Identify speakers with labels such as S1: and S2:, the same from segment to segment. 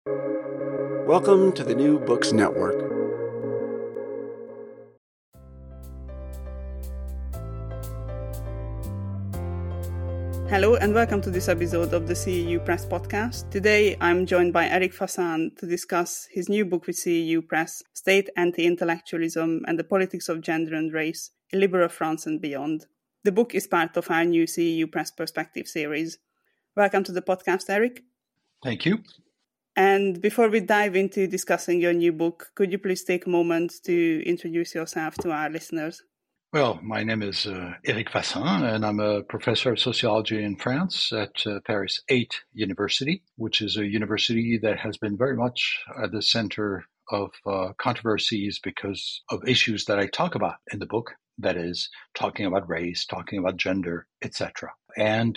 S1: Welcome to the New Books Network.
S2: Hello and welcome to this episode of the CEU Press podcast. Today I'm joined by Eric Fassin to discuss his new book with CEU Press, State, Anti-Intellectualism and the Politics of Gender and Race, in Liberal France and Beyond. The book is part of our new CEU Press Perspective series. Welcome to the podcast, Eric.
S3: Thank you.
S2: And before we dive into discussing your new book, could you please take a moment to introduce yourself to our listeners?
S3: Well, my name is Eric Fassin, and I'm a professor of sociology in France at Paris 8 University, which is a university that has been very much at the center of controversies because of issues that I talk about in the book, that is, talking about race, talking about gender, etc. And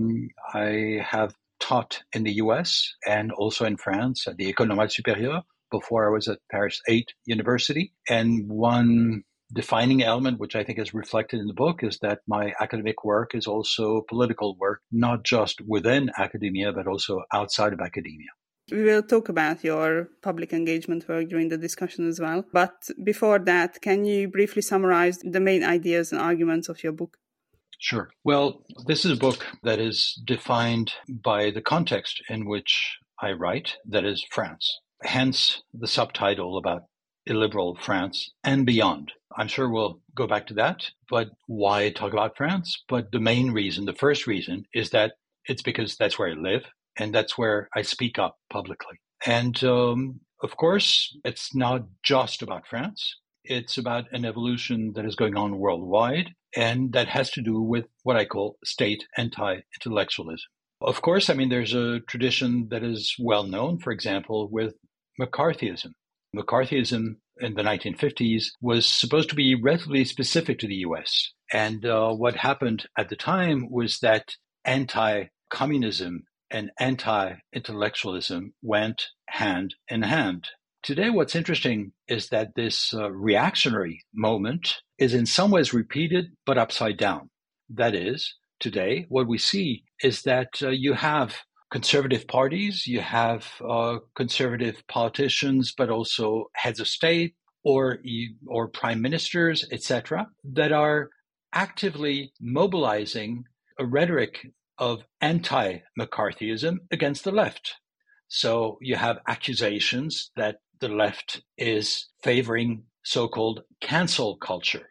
S3: I have taught in the US and also in France at the École Normale Supérieure before I was at Paris 8 University. And one defining element, which I think is reflected in the book, is that my academic work is also political work, not just within academia, but also outside of academia.
S2: We will talk about your public engagement work during the discussion as well. But before that, can you briefly summarize the main ideas and arguments of your book?
S3: Sure. Well, this is a book that is defined by the context in which I write, that is France. Hence the subtitle about illiberal France and beyond. I'm sure we'll go back to that, but why talk about France? But the main reason, the first reason, is that it's because that's where I live and that's where I speak up publicly. And of course, it's not just about France. It's about an evolution that is going on worldwide, and that has to do with what I call state anti-intellectualism. Of course, there's a tradition that is well known, for example, with McCarthyism. McCarthyism in the 1950s was supposed to be relatively specific to the US. And what happened at the time was that anti-communism and anti-intellectualism went hand in hand. Today, what's interesting is that this reactionary moment is in some ways repeated, but upside down. That is, today, what we see is that you have conservative parties, you have conservative politicians, but also heads of state or prime ministers, etc., that are actively mobilizing a rhetoric of anti-McCarthyism against the left. So you have accusations that the left is favoring so-called cancel culture.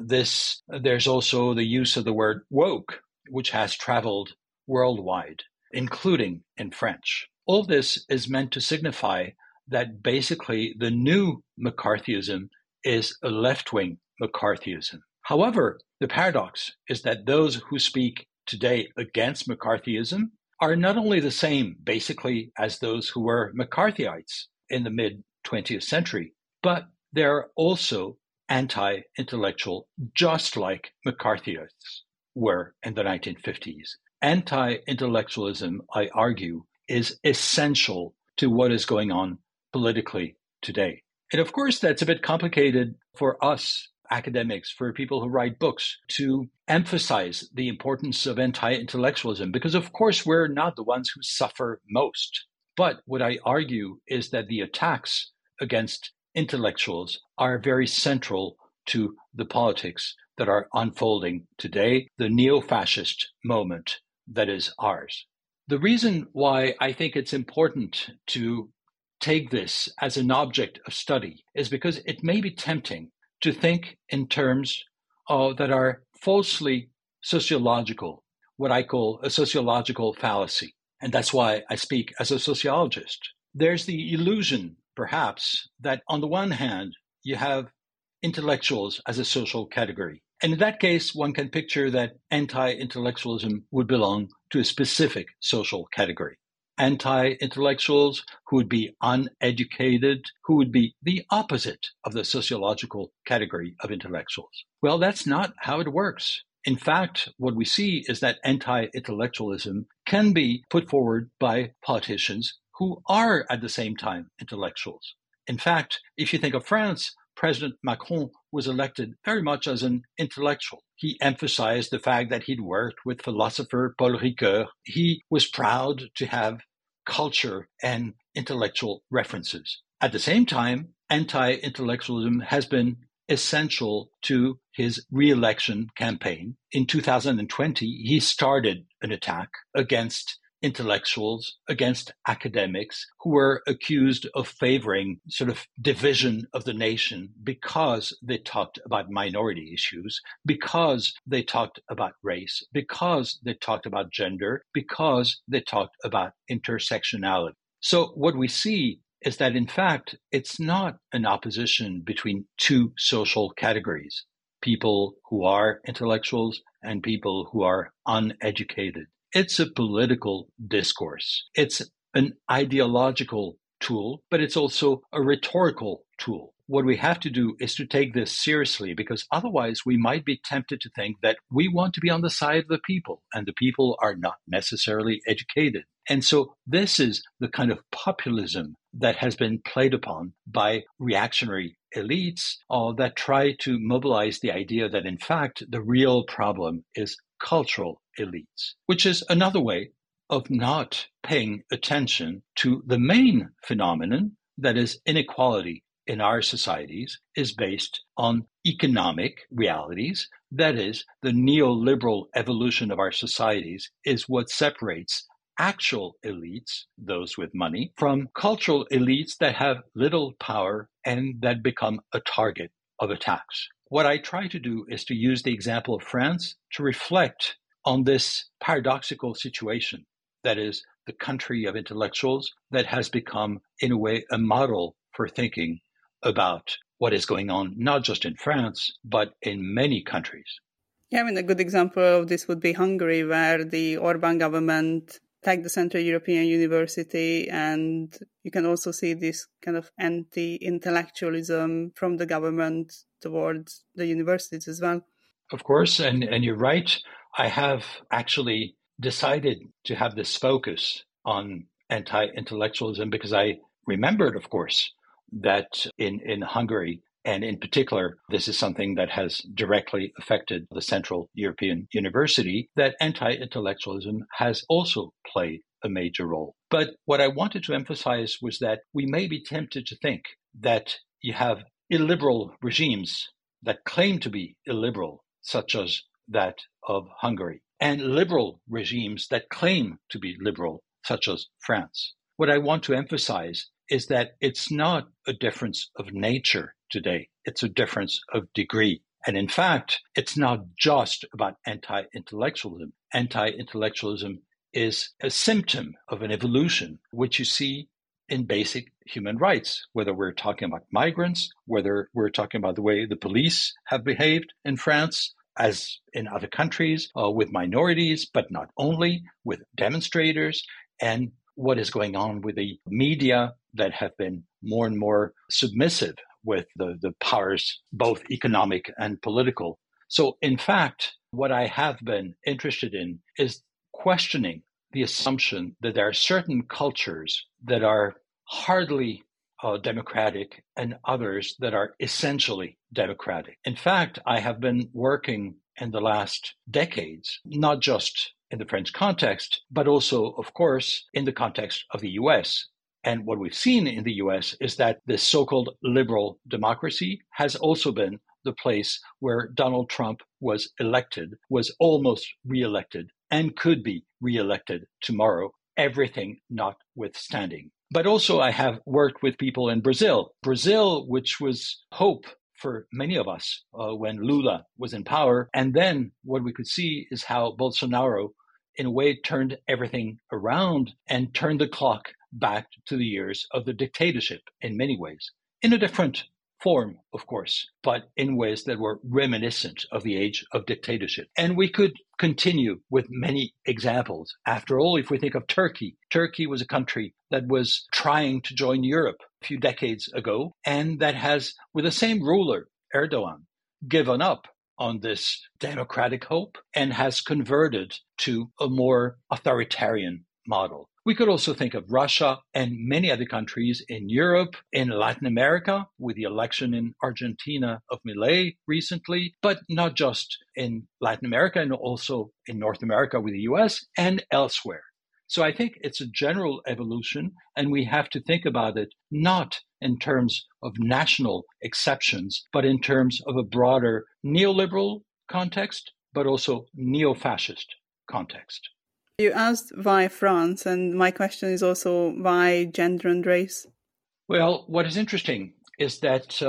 S3: There's also the use of the word woke, which has traveled worldwide, including in French. All this is meant to signify that basically the new McCarthyism is a left-wing McCarthyism. However, the paradox is that those who speak today against McCarthyism are not only the same, basically, as those who were McCarthyites in the mid-20th century, but they're also anti-intellectual, just like McCarthyites were in the 1950s. Anti-intellectualism, I argue, is essential to what is going on politically today. And of course, that's a bit complicated for us academics, for people who write books, to emphasize the importance of anti-intellectualism, because of course, we're not the ones who suffer most. But what I argue is that the attacks against intellectuals are very central to the politics that are unfolding today, the neo-fascist moment that is ours. The reason why I think it's important to take this as an object of study is because it may be tempting to think in terms that are falsely sociological, what I call a sociological fallacy. And that's why I speak as a sociologist. There's the illusion, perhaps, that on the one hand, you have intellectuals as a social category. And in that case, one can picture that anti-intellectualism would belong to a specific social category. Anti-intellectuals who would be uneducated, who would be the opposite of the sociological category of intellectuals. Well, that's not how it works. In fact, what we see is that anti-intellectualism can be put forward by politicians who are at the same time intellectuals. In fact, if you think of France, President Macron was elected very much as an intellectual. He emphasized the fact that he'd worked with philosopher Paul Ricoeur. He was proud to have culture and intellectual references. At the same time, anti-intellectualism has been essential to his re-election campaign. In 2020, he started an attack against intellectuals, against academics who were accused of favoring sort of division of the nation because they talked about minority issues, because they talked about race, because they talked about gender, because they talked about intersectionality. So what we see is that, in fact, it's not an opposition between two social categories, people who are intellectuals and people who are uneducated. It's a political discourse. It's an ideological tool, but it's also a rhetorical tool. What we have to do is to take this seriously, because otherwise we might be tempted to think that we want to be on the side of the people, and the people are not necessarily educated. And so this is the kind of populism that has been played upon by reactionary elites that try to mobilize the idea that, in fact, the real problem is cultural elites, which is another way of not paying attention to the main phenomenon, that is inequality in our societies is based on economic realities. That is, the neoliberal evolution of our societies is what separates actual elites, those with money, from cultural elites that have little power and that become a target of attacks. What I try to do is to use the example of France to reflect on this paradoxical situation, that is, the country of intellectuals that has become, in a way, a model for thinking about what is going on, not just in France, but in many countries.
S2: Yeah, I mean, a good example of this would be Hungary, where the Orbán government attacked the Central European University, and you can also see this kind of anti-intellectualism from the government towards the universities as well.
S3: Of course, and you're right. I have actually decided to have this focus on anti-intellectualism because I remembered, of course, that in Hungary, and in particular, this is something that has directly affected the Central European University, that anti-intellectualism has also played a major role. But what I wanted to emphasize was that we may be tempted to think that you have illiberal regimes that claim to be illiberal, such as that of Hungary, and liberal regimes that claim to be liberal, such as France. What I want to emphasize is that it's not a difference of nature today. It's a difference of degree. And in fact, it's not just about anti-intellectualism. Anti-intellectualism is a symptom of an evolution, which you see in basic human rights, whether we're talking about migrants, whether we're talking about the way the police have behaved in France, as in other countries, with minorities, but not only, with demonstrators, and what is going on with the media that have been more and more submissive with the powers, both economic and political. So in fact, what I have been interested in is questioning the assumption that there are certain cultures that are hardly democratic and others that are essentially democratic. In fact, I have been working in the last decades, not just in the French context, but also, of course, in the context of the US. And what we've seen in the US is that this so-called liberal democracy has also been the place where Donald Trump was elected, was almost reelected, and could be reelected tomorrow, everything notwithstanding. But also I have worked with people in Brazil, which was hope for many of us when Lula was in power. And then what we could see is how Bolsonaro, in a way, turned everything around and turned the clock back to the years of the dictatorship in many ways, in a different form, of course, but in ways that were reminiscent of the age of dictatorship. And we could continue with many examples. After all, if we think of Turkey was a country that was trying to join Europe a few decades ago, and that has, with the same ruler, Erdogan, given up on this democratic hope and has converted to a more authoritarian model. We could also think of Russia and many other countries in Europe, in Latin America, with the election in Argentina of Milei recently, but not just in Latin America, and also in North America with the US and elsewhere. So I think it's a general evolution, and we have to think about it not in terms of national exceptions, but in terms of a broader neoliberal context, but also neo-fascist context.
S2: You asked why France, and my question is also why gender and race?
S3: Well, what is interesting is that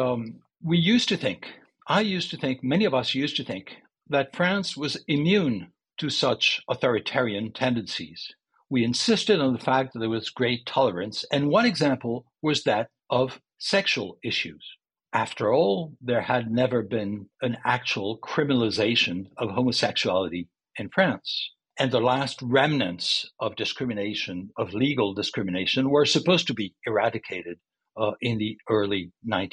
S3: many of us used to think, that France was immune to such authoritarian tendencies. We insisted on the fact that there was great tolerance, and one example was that of sexual issues. After all, there had never been an actual criminalization of homosexuality in France. And the last remnants of discrimination, of legal discrimination, were supposed to be eradicated in the early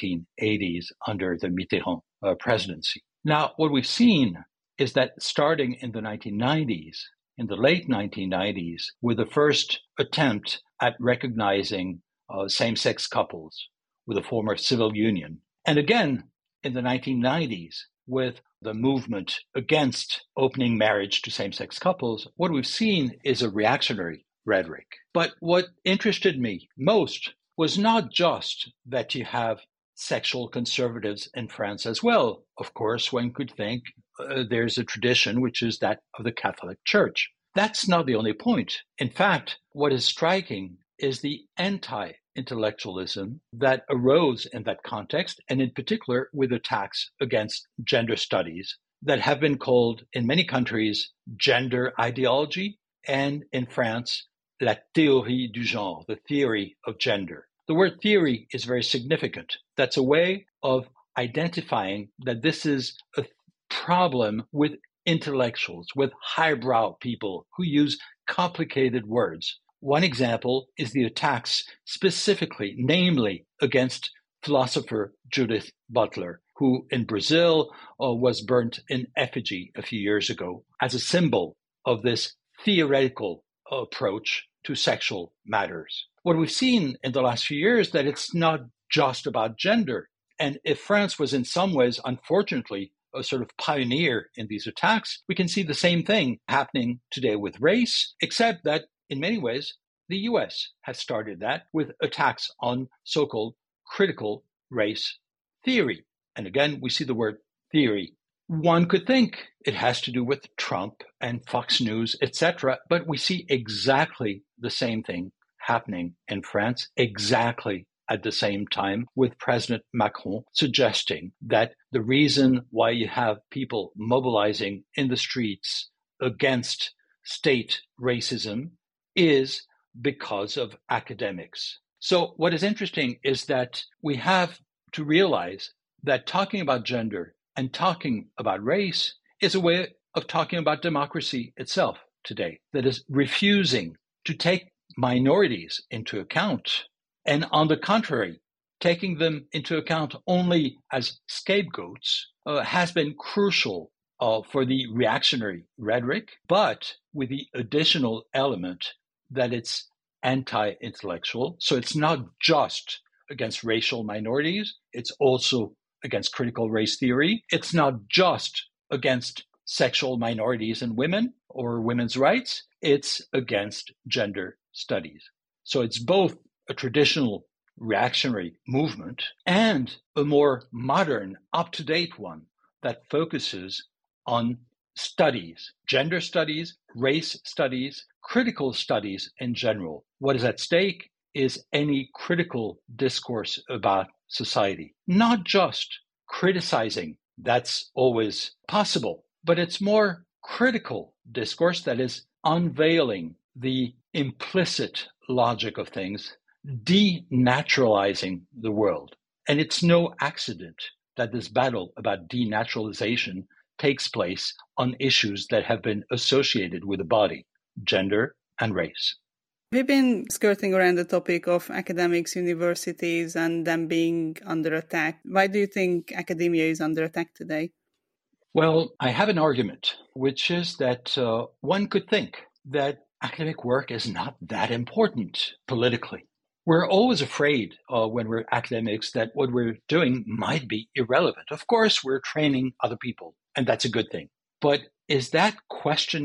S3: 1980s under the Mitterrand presidency. Now, what we've seen is that starting in the 1990s, in the late 1990s, with the first attempt at recognizing same-sex couples with a form of civil union, and again in the 1990s with the movement against opening marriage to same-sex couples, what we've seen is a reactionary rhetoric. But what interested me most was not just that you have sexual conservatives in France as well. Of course, one could think there's a tradition which is that of the Catholic Church. That's not the only point. In fact, what is striking is the anti-intellectualism that arose in that context, and in particular with attacks against gender studies that have been called in many countries gender ideology, and in France, la théorie du genre, the theory of gender. The word theory is very significant. That's a way of identifying that this is a problem with intellectuals, with highbrow people who use complicated words. One example is the attacks specifically, namely against philosopher Judith Butler, who in Brazil was burnt in effigy a few years ago as a symbol of this theoretical approach to sexual matters. What we've seen in the last few years is that it's not just about gender. And if France was in some ways, unfortunately, a sort of pioneer in these attacks, we can see the same thing happening today with race, except that in many ways, the US has started that with attacks on so-called critical race theory. And again, we see the word theory. One could think it has to do with Trump and Fox News, etc., but we see exactly the same thing happening in France, exactly at the same time, with President Macron suggesting that the reason why you have people mobilizing in the streets against state racism is because of academics. So what is interesting is that we have to realize that talking about gender and talking about race is a way of talking about democracy itself today, that is refusing to take minorities into account, and on the contrary, taking them into account only as scapegoats has been crucial for the reactionary rhetoric, but with the additional element that it's anti-intellectual. So it's not just against racial minorities, it's also against critical race theory. It's not just against sexual minorities and women or women's rights, it's against gender studies. So it's both a traditional reactionary movement and a more modern, up-to-date one that focuses on studies, gender studies, race studies, critical studies in general. What is at stake is any critical discourse about society, not just criticizing. That's always possible, but it's more critical discourse that is unveiling the implicit logic of things, denaturalizing the world. And it's no accident that this battle about denaturalization takes place on issues that have been associated with the body, gender and race.
S2: We've been skirting around the topic of academics, universities, and them being under attack. Why do you think academia is under attack today?
S3: Well, I have an argument, which is that one could think that academic work is not that important politically. We're always afraid when we're academics that what we're doing might be irrelevant. Of course, we're training other people, and that's a good thing. But is that questioning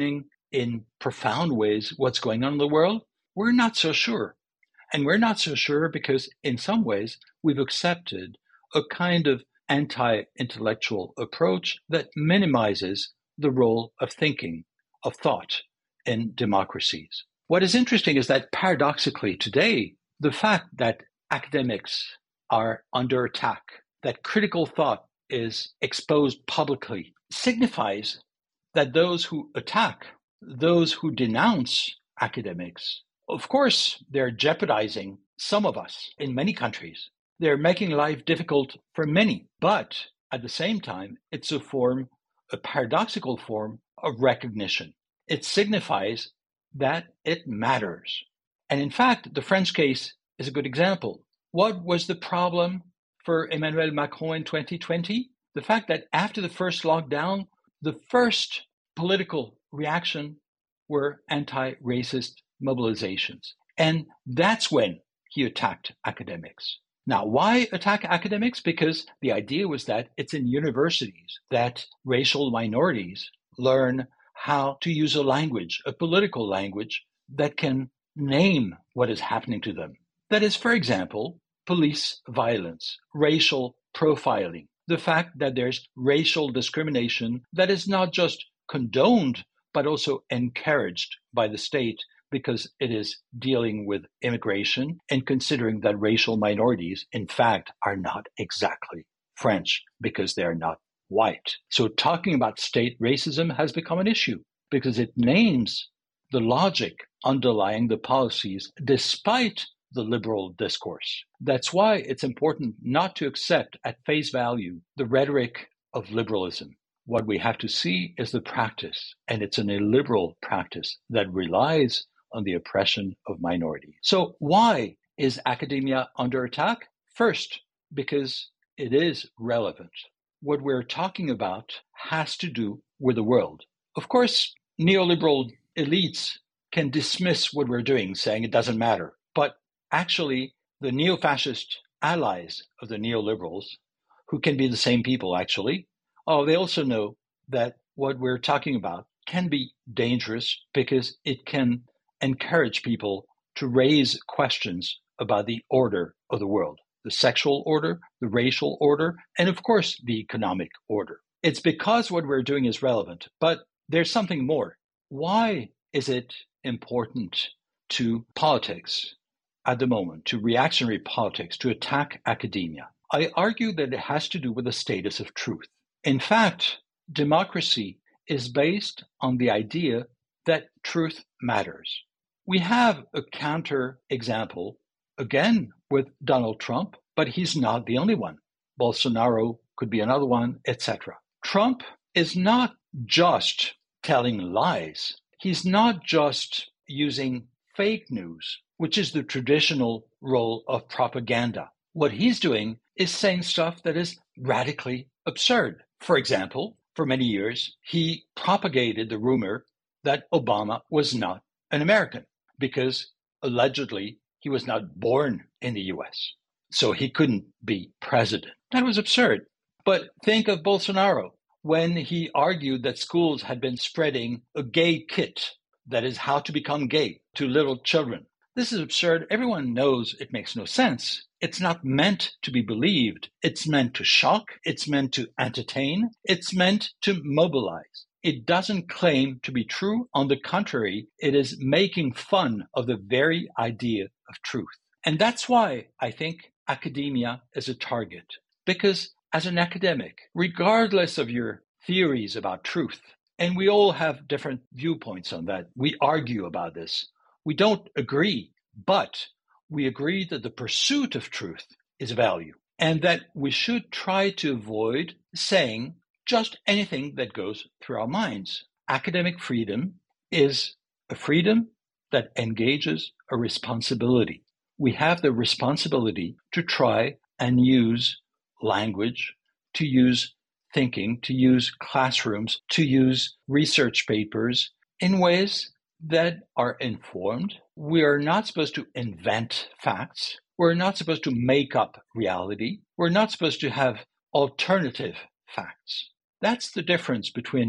S3: in profound ways what's going on in the world? We're not so sure. And we're not so sure because in some ways we've accepted a kind of anti-intellectual approach that minimizes the role of thinking, of thought in democracies. What is interesting is that paradoxically today, the fact that academics are under attack, that critical thought is exposed publicly, signifies that those who attack, those who denounce academics, of course, they're jeopardizing some of us in many countries. They're making life difficult for many, but at the same time, it's a paradoxical form of recognition. It signifies that it matters. And in fact, the French case is a good example. What was the problem for Emmanuel Macron in 2020? The fact that after the first lockdown, the first political reaction were anti-racist mobilizations. And that's when he attacked academics. Now, why attack academics? Because the idea was that it's in universities that racial minorities learn how to use a language, a political language that can name what is happening to them. That is, for example, police violence, racial profiling, the fact that there's racial discrimination that is not just condoned, but also encouraged by the state because it is dealing with immigration and considering that racial minorities, in fact, are not exactly French because they're not white. So talking about state racism has become an issue because it names the logic underlying the policies despite the liberal discourse. That's why it's important not to accept at face value the rhetoric of liberalism. What we have to see is the practice, and it's an illiberal practice that relies on the oppression of minorities. So why is academia under attack? First, because it is relevant. What we're talking about has to do with the world. Of course, neoliberal elites can dismiss what we're doing, saying it doesn't matter. But actually, the neo-fascist allies of the neoliberals, who can be the same people actually, they also know that what we're talking about can be dangerous because it can encourage people to raise questions about the order of the world, the sexual order, the racial order, and of course, the economic order. It's because what we're doing is relevant, but there's something more. Why is it important to politics at the moment, to reactionary politics, to attack academia? I argue that it has to do with the status of truth. In fact, democracy is based on the idea that truth matters. We have a counter example, again, with Donald Trump, but he's not the only one. Bolsonaro could be another one, etc. Trump is not just telling lies. He's not just using fake news, which is the traditional role of propaganda. What he's doing is saying stuff that is radically absurd. For example, for many years, he propagated the rumor that Obama was not an American because allegedly he was not born in the US, so he couldn't be president. That was absurd. But think of Bolsonaro when he argued that schools had been spreading a gay kit, that is how to become gay, to little children. This is absurd. Everyone knows it makes no sense. It's not meant to be believed. It's meant to shock. It's meant to entertain. It's meant to mobilize. It doesn't claim to be true. On the contrary, it is making fun of the very idea of truth. And that's why I think academia is a target. Because as an academic, regardless of your theories about truth, and we all have different viewpoints on that, we argue about this. We don't agree, but we agree that the pursuit of truth is value and that we should try to avoid saying just anything that goes through our minds. Academic freedom is a freedom that engages a responsibility. We have the responsibility to try and use language, to use thinking, to use classrooms, to use research papers in ways that are informed. We are not supposed to invent facts. We're not supposed to make up reality. We're not supposed to have alternative facts. That's the difference between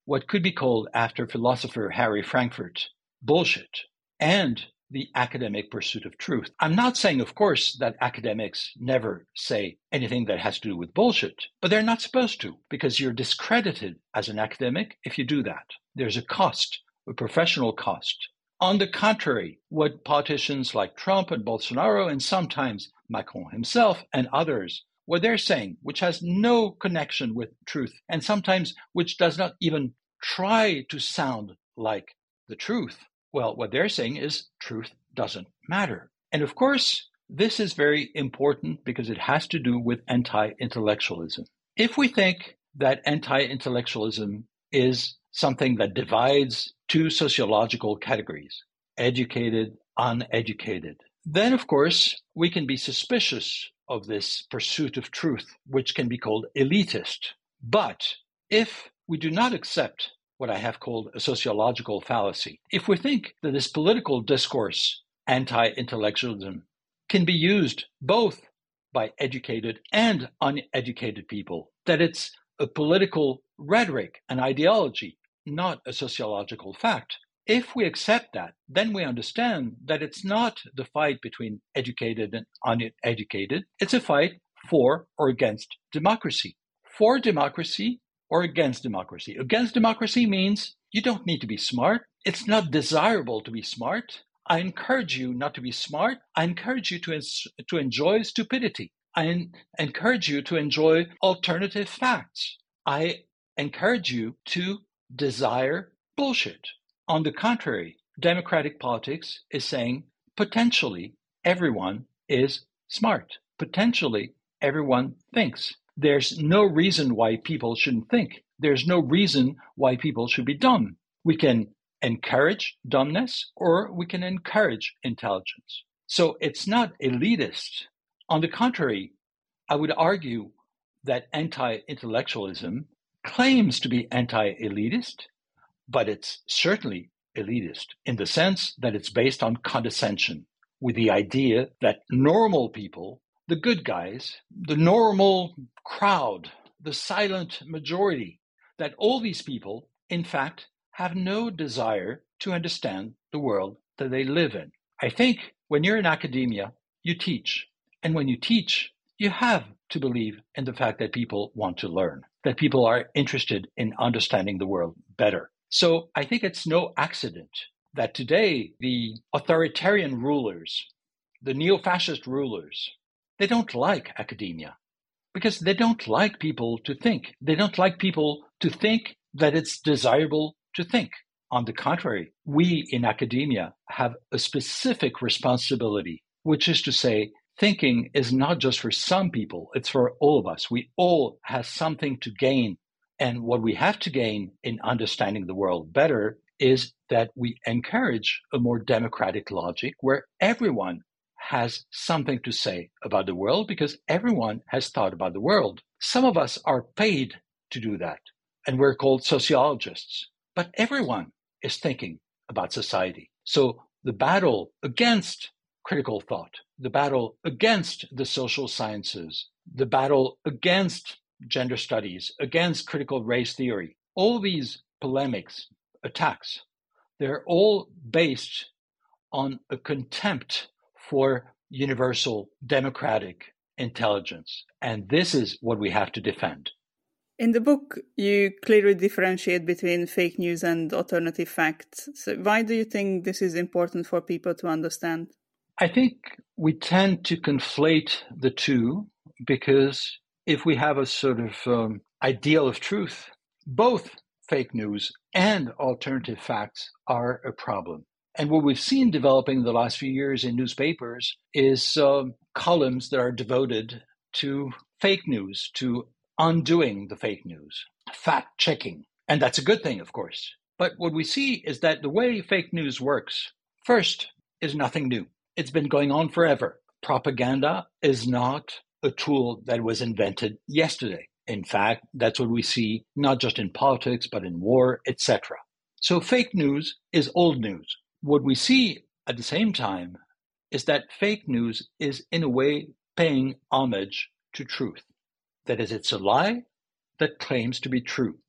S3: what could be called, after philosopher Harry Frankfurt, bullshit, and the academic pursuit of truth. I'm not saying, of course, that academics never say anything that has to do with bullshit, but they're not supposed to, because you're discredited as an academic if you do that. There's a cost, a professional cost. On the contrary, what politicians like Trump and Bolsonaro, and sometimes Macron himself and others, what they're saying, which has no connection with truth, and sometimes which does not even try to sound like the truth, well, what they're saying is truth doesn't matter. And of course, this is very important because it has to do with anti-intellectualism. If we think that anti-intellectualism is something that divides two sociological categories, educated, uneducated, then of course we can be suspicious of this pursuit of truth, which can be called elitist. But if we do not accept what I have called a sociological fallacy, if we think that this political discourse, anti-intellectualism, can be used both by educated and uneducated people, that it's a political rhetoric, an ideology, not a sociological fact, if we accept that, then we understand that it's not the fight between educated and uneducated. It's a fight for or against democracy. For democracy or against democracy. Against democracy means you don't need to be smart. It's not desirable to be smart. I encourage you not to be smart. I encourage you to enjoy stupidity. I encourage you to enjoy alternative facts. I encourage you to desire bullshit. On the contrary, democratic politics is saying potentially everyone is smart. Potentially everyone thinks. There's no reason why people shouldn't think. There's no reason why people should be dumb. We can encourage dumbness or we can encourage intelligence. So it's not elitist. On the contrary, I would argue that anti-intellectualism claims to be anti-elitist, but it's certainly elitist in the sense that it's based on condescension, with the idea that normal people, the good guys, the normal crowd, the silent majority, that all these people, in fact, have no desire to understand the world that they live in. I think when you're in academia, you teach. And when you teach, you have to believe in the fact that people want to learn, that people are interested in understanding the world better. So I think it's no accident that today the authoritarian rulers, the neo-fascist rulers, they don't like academia because they don't like people to think. They don't like people to think that it's desirable to think. On the contrary, we in academia have a specific responsibility, which is to say, thinking is not just for some people, it's for all of us. We all have something to gain. And what we have to gain in understanding the world better is that we encourage a more democratic logic where everyone has something to say about the world because everyone has thought about the world. Some of us are paid to do that, and we're called sociologists, but everyone is thinking about society. So the battle against critical thought, the battle against the social sciences, the battle against gender studies, against critical race theory, all these polemics, attacks, they're all based on a contempt for universal democratic intelligence. And this is what we have to defend.
S2: In the book, you clearly differentiate between fake news and alternative facts. So why do you think this is important for people to understand?
S3: I think we tend to conflate the two because if we have a sort of ideal of truth, both fake news and alternative facts are a problem. And what we've seen developing the last few years in newspapers is columns that are devoted to fake news, to undoing the fake news, fact-checking. And that's a good thing, of course. But what we see is that the way fake news works, first, is nothing new. It's been going on forever. Propaganda is not a tool that was invented yesterday. In fact, that's what we see not just in politics, but in war, etc. So fake news is old news. What we see at the same time is that fake news is in a way paying homage to truth. That is, it's a lie that claims to be true.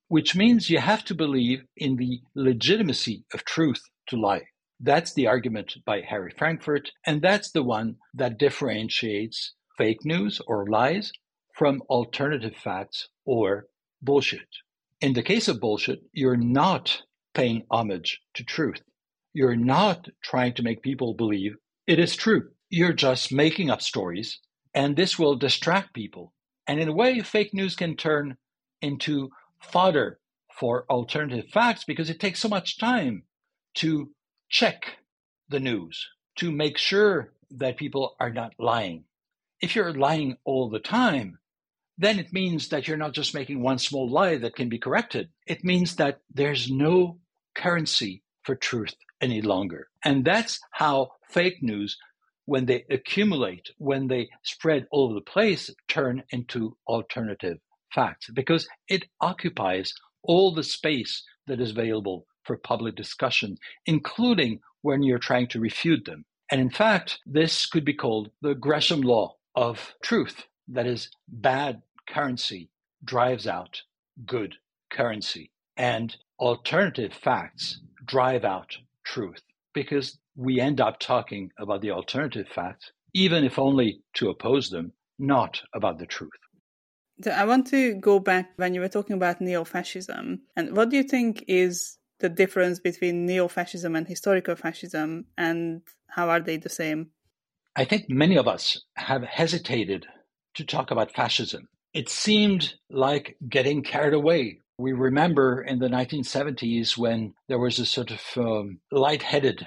S3: which means you have to believe in the legitimacy of truth to lie. That's the argument by Harry Frankfurt, and that's the one that differentiates fake news or lies from alternative facts or bullshit. In the case of bullshit, you're not paying homage to truth. You're not trying to make people believe it is true. You're just making up stories, and this will distract people. And in a way, fake news can turn into fodder for alternative facts because it takes so much time to check the news, to make sure that people are not lying. If you're lying all the time, then it means that you're not just making one small lie that can be corrected. It means that there's no currency for truth any longer. And that's how fake news, when they accumulate, when they spread all over the place, turn into alternative facts, because it occupies all the space that is available for public discussion, including when you're trying to refute them. And in fact, this could be called the Gresham law of truth. That is, bad currency drives out good currency, and alternative facts drive out truth, because we end up talking about the alternative facts, even if only to oppose them, not about the truth.
S2: So I want to go back when you were talking about neo-fascism. And what do you think is the difference between neo-fascism and historical fascism, and how are they the same?
S3: I think many of us have hesitated to talk about fascism. It seemed like getting carried away. We remember in the 1970s when there was a sort of lightheaded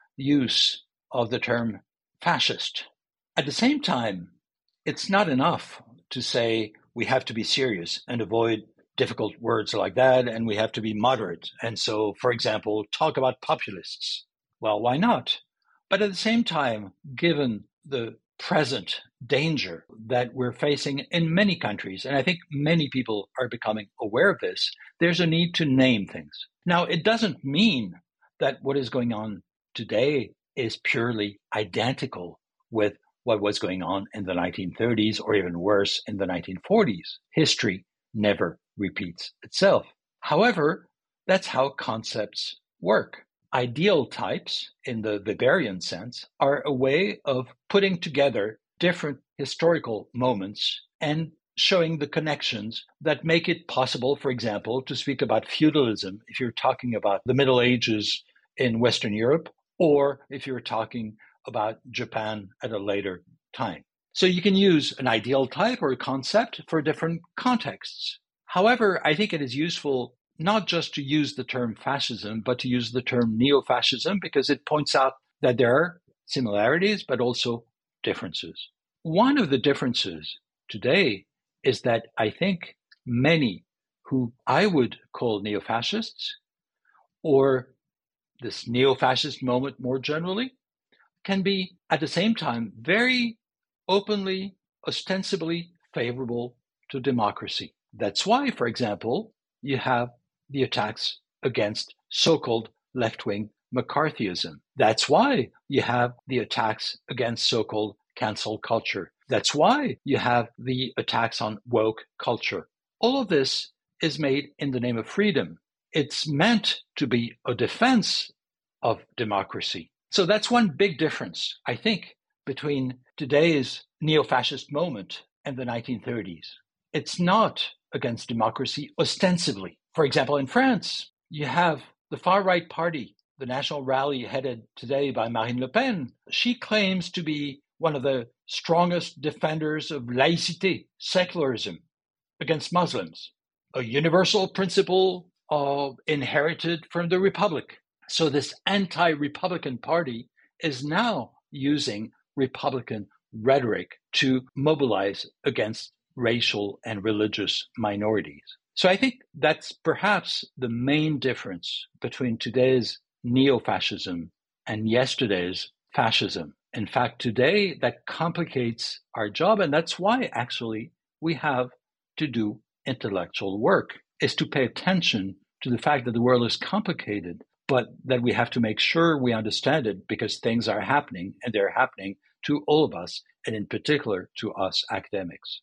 S3: use of the term fascist. At the same time, it's not enough to say we have to be serious and avoid difficult words like that, and we have to be moderate. And so, for example, talk about populists. Well, why not? But at the same time, given the present danger that we're facing in many countries, and I think many people are becoming aware of this, there's a need to name things. Now, it doesn't mean that what is going on today is purely identical with what was going on in the 1930s, or even worse, in the 1940s. History never repeats itself. However, that's how concepts work. Ideal types, in the Weberian sense, are a way of putting together different historical moments and showing the connections that make it possible, for example, to speak about feudalism if you're talking about the Middle Ages in Western Europe, or if you're talking about Japan at a later time. So you can use an ideal type or a concept for different contexts. However, I think it is useful not just to use the term fascism, but to use the term neo-fascism, because it points out that there are similarities, but also differences. One of the differences today is that I think many who I would call neo-fascists, or this neo-fascist moment more generally, can be at the same time very openly, ostensibly favorable to democracy. That's why, for example, you have the attacks against so-called left-wing McCarthyism. That's why you have the attacks against so-called cancel culture. That's why you have the attacks on woke culture. All of this is made in the name of freedom. It's meant to be a defense of democracy. So that's one big difference, I think, between today's neo-fascist moment and the 1930s. It's not against democracy ostensibly. For example, in France, you have the far-right party, the National Rally headed today by Marine Le Pen. She claims to be one of the strongest defenders of laïcité, secularism, against Muslims, a universal principle inherited from the Republic. So this anti-Republican party is now using Republican rhetoric to mobilize against racial and religious minorities. So I think that's perhaps the main difference between today's neo-fascism and yesterday's fascism. In fact, today that complicates our job, and that's why actually we have to do intellectual work, is to pay attention to the fact that the world is complicated, but that we have to make sure we understand it, because things are happening, and they're happening to all of us, and in particular to us academics.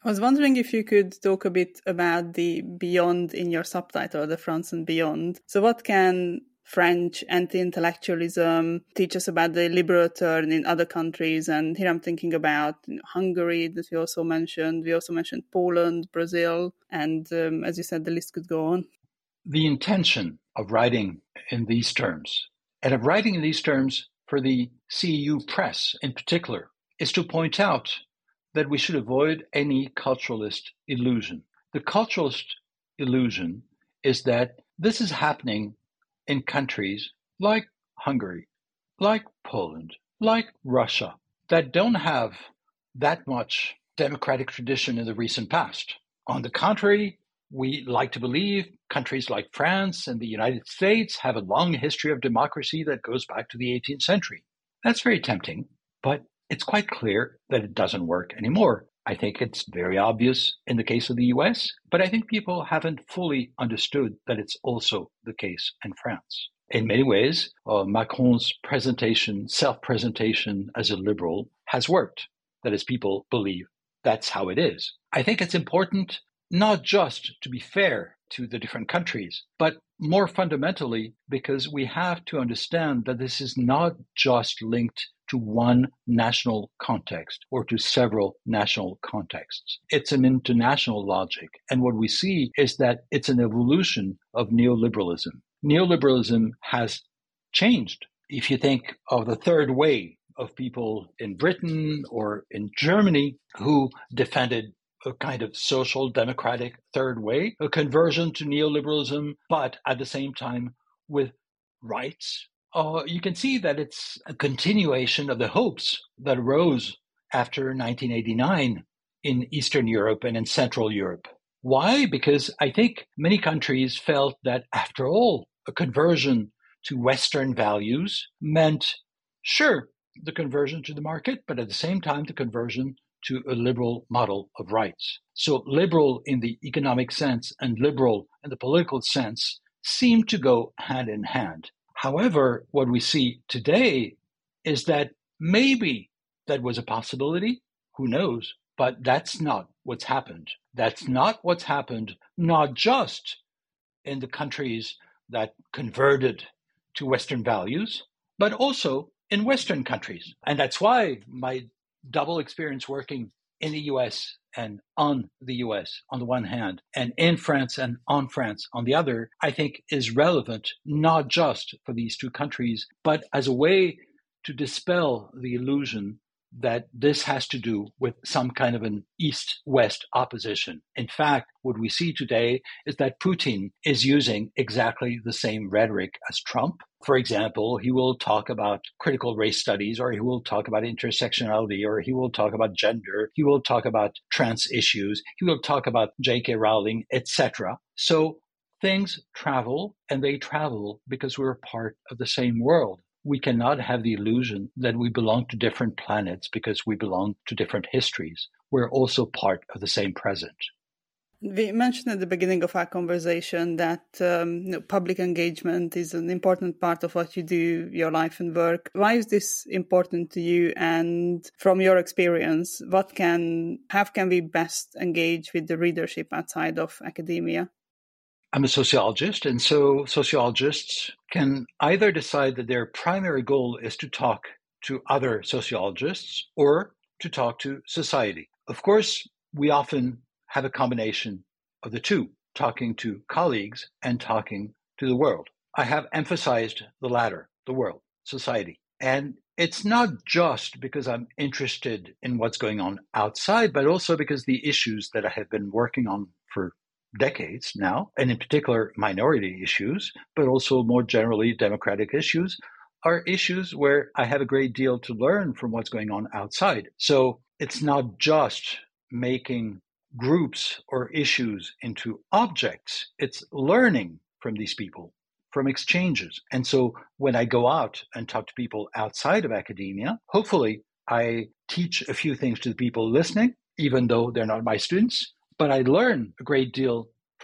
S2: I was wondering if you could talk a bit about the beyond in your subtitle, the France and beyond. So what can French anti-intellectualism teach us about the liberal turn in other countries? And here I'm thinking about Hungary that we also mentioned. We also mentioned Poland, Brazil, and as you said, the list could go on.
S3: The intention of writing in these terms, and of writing in these terms for the CEU press in particular, is to point out that we should avoid any culturalist illusion. The culturalist illusion is that this is happening in countries like Hungary, like Poland, like Russia, that don't have that much democratic tradition in the recent past. On the contrary, we like to believe countries like France and the United States have a long history of democracy that goes back to the 18th century. That's very tempting, but it's quite clear that it doesn't work anymore. I think it's very obvious in the case of the US, but I think people haven't fully understood that it's also the case in France. In many ways, Macron's self-presentation as a liberal has worked. That is, people believe that's how it is. I think it's important not just to be fair to the different countries, but more fundamentally, because we have to understand that this is not just linked to one national context or to several national contexts. It's an international logic. And what we see is that it's an evolution of neoliberalism. Neoliberalism has changed. If you think of the third way of people in Britain or in Germany who defended a kind of social democratic third way, a conversion to neoliberalism, but at the same time with rights, you can see that it's a continuation of the hopes that arose after 1989 in Eastern Europe and in Central Europe. Why? Because I think many countries felt that, after all, a conversion to Western values meant, sure, the conversion to the market, but at the same time, the conversion to a liberal model of rights. So liberal in the economic sense and liberal in the political sense seem to go hand in hand. However, what we see today is that maybe that was a possibility, who knows, but that's not what's happened. That's not what's happened, not just in the countries that converted to Western values, but also in Western countries. And that's why my double experience working in the US and on the US on the one hand, and in France and on France on the other, I think is relevant not just for these two countries, but as a way to dispel the illusion that this has to do with some kind of an East-West opposition. In fact, what we see today is that Putin is using exactly the same rhetoric as Trump. For example, he will talk about critical race studies, or he will talk about intersectionality, or he will talk about gender, he will talk about trans issues, he will talk about J.K. Rowling, etc. So things travel, and they travel because we're part of the same world. We cannot have the illusion that we belong to different planets because we belong to different histories. We're also part of the same present.
S2: We mentioned at the beginning of our conversation that public engagement is an important part of what you do, your life and work. Why is this important to you? And from your experience, how can we best engage with the readership outside of academia?
S3: I'm a sociologist, and so sociologists can either decide that their primary goal is to talk to other sociologists or to talk to society. Of course, we often have a combination of the two, talking to colleagues and talking to the world. I have emphasized the latter, the world, society. And it's not just because I'm interested in what's going on outside, but also because the issues that I have been working on for decades now, and in particular minority issues, but also more generally democratic issues, are issues where I have a great deal to learn from what's going on outside. So it's not just making groups or issues into objects, it's learning from these people, from exchanges. And so when I go out and talk to people outside of academia, hopefully I teach a few things to the people listening, even though they're not my students, but I learn a great deal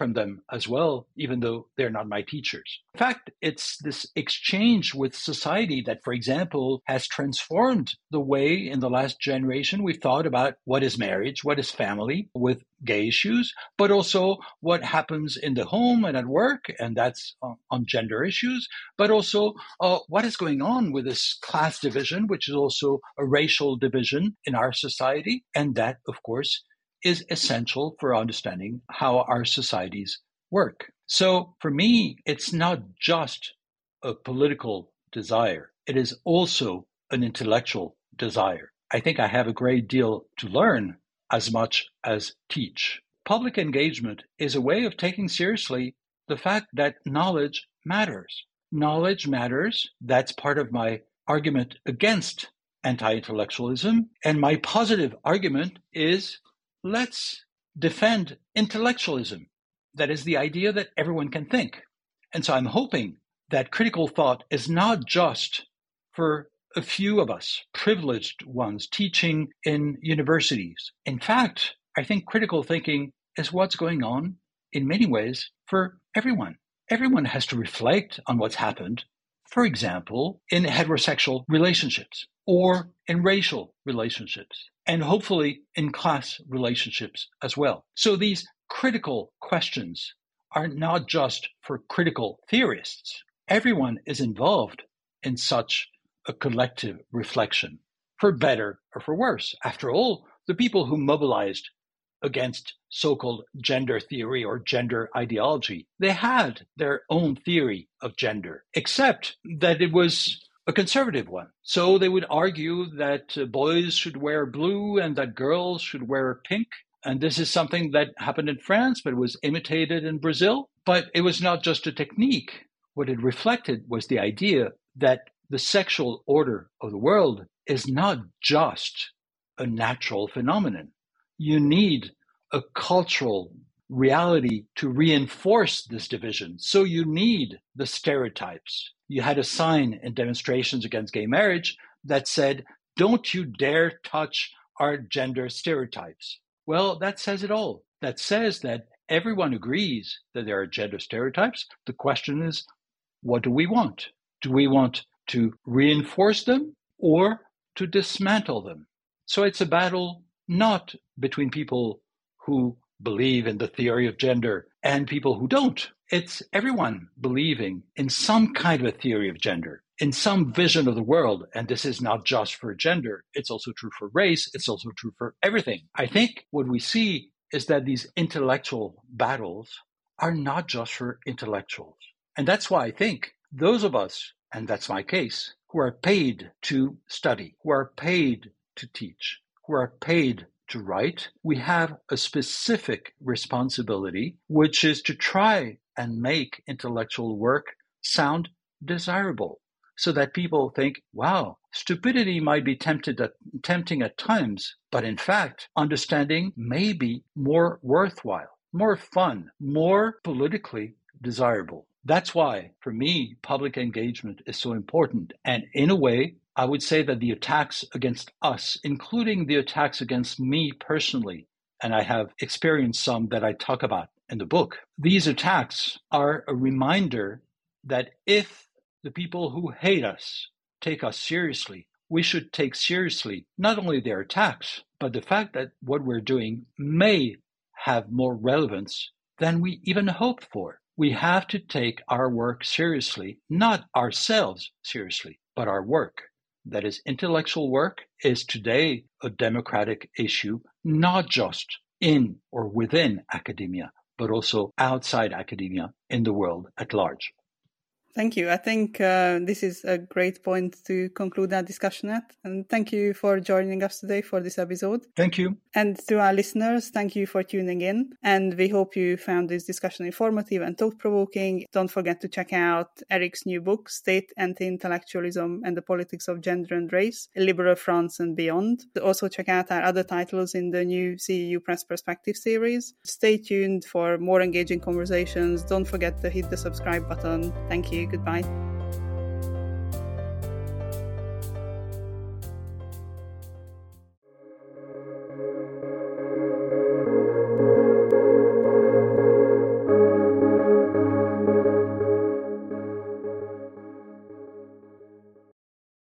S3: from them as well, even though they're not my teachers. In fact, it's this exchange with society that, for example, has transformed the way in the last generation we've thought about what is marriage, what is family, with gay issues, but also what happens in the home and at work, and that's on gender issues, but also what is going on with this class division, which is also a racial division in our society. And that, of course, is essential for understanding how our societies work. So for me, it's not just a political desire. It is also an intellectual desire. I think I have a great deal to learn as much as teach. Public engagement is a way of taking seriously the fact that knowledge matters. Knowledge matters. That's part of my argument against anti-intellectualism. And my positive argument is, let's defend intellectualism. That is the idea that everyone can think. And so I'm hoping that critical thought is not just for a few of us, privileged ones, teaching in universities. In fact, I think critical thinking is what's going on in many ways for everyone. Everyone has to reflect on what's happened, for example, in heterosexual relationships or in racial relationships, and hopefully in class relationships as well. So these critical questions are not just for critical theorists. Everyone is involved in such a collective reflection, for better or for worse. After all, the people who mobilized against so-called gender theory or gender ideology, they had their own theory of gender, except that it was a conservative one. So they would argue that boys should wear blue and that girls should wear pink. And this is something that happened in France, but it was imitated in Brazil. But it was not just a technique. What it reflected was the idea that the sexual order of the world is not just a natural phenomenon. You need a cultural reality to reinforce this division. So you need the stereotypes. You had a sign in demonstrations against gay marriage that said, "Don't you dare touch our gender stereotypes." Well, that says it all. That says that everyone agrees that there are gender stereotypes. The question is, what do we want? Do we want to reinforce them or to dismantle them? So it's a battle not between people who believe in the theory of gender and people who don't. It's everyone believing in some kind of a theory of gender, in some vision of the world. And this is not just for gender. It's also true for race. It's also true for everything. I think what we see is that these intellectual battles are not just for intellectuals. And that's why I think those of us, and that's my case, who are paid to study, who are paid to teach, who are paid to write, we have a specific responsibility, which is to try and make intellectual work sound desirable, so that people think, wow, stupidity might be tempting at times, but in fact, understanding may be more worthwhile, more fun, more politically desirable. That's why, for me, public engagement is so important. And in a way, I would say that the attacks against us, including the attacks against me personally, and I have experienced some that I talk about in the book, these attacks are a reminder that if the people who hate us take us seriously, we should take seriously not only their attacks, but the fact that what we're doing may have more relevance than we even hoped for. We have to take our work seriously, not ourselves seriously, but our work. That is, intellectual work is today a democratic issue, not just in or within academia, but also outside academia in the world at large.
S2: Thank you. I think this is a great point to conclude our discussion at. And thank you for joining us today for this episode.
S3: Thank you.
S2: And to our listeners, thank you for tuning in. And we hope you found this discussion informative and thought-provoking. Don't forget to check out Eric's new book, State, Anti-Intellectualism and the Politics of Gender and Race, Liberal France and Beyond. Also check out our other titles in the new CEU Press Perspective series. Stay tuned for more engaging conversations. Don't forget to hit the subscribe button. Thank you. Goodbye.